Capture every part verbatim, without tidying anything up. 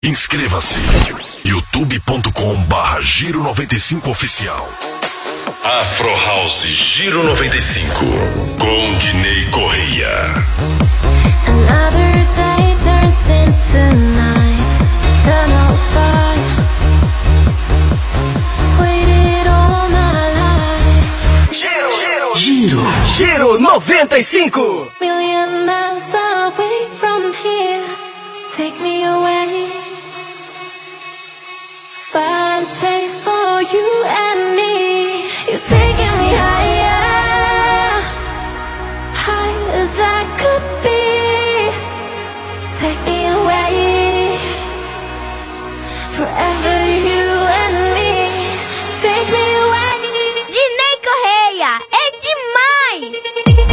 Inscreva-se youtube ponto com barra Giro noventa e cinco Oficial. Afro House Giro noventa e cinco com Dinei Correia. Another day turns into night. Turn on fire. Waited all my life. Giro, Giro, Giro, Giro noventa e cinco. Million miles away from here. Take me away. Find a place for you and me. You're taking me higher, high as I could be. Take me away, forever you and me. Take me away. Dinei Correia, é demais!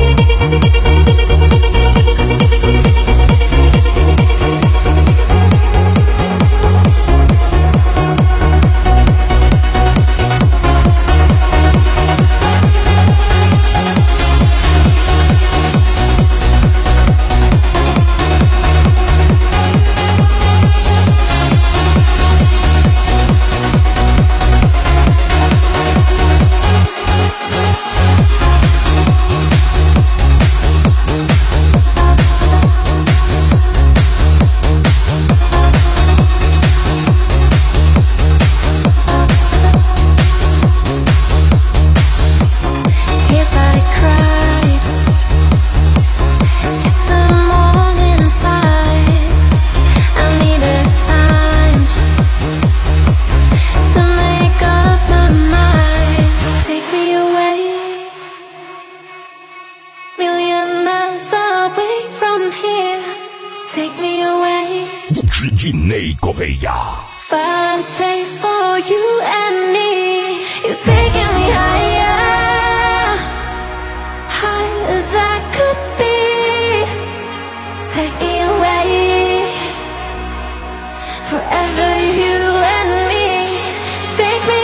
Dinei Correia. Find a place for you and me. You're taking me higher, high as I could be. Take me away, forever you and me. Take me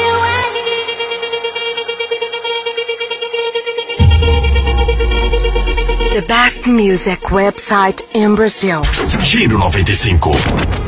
away. The best music website in Brazil. Giro noventa e cinco.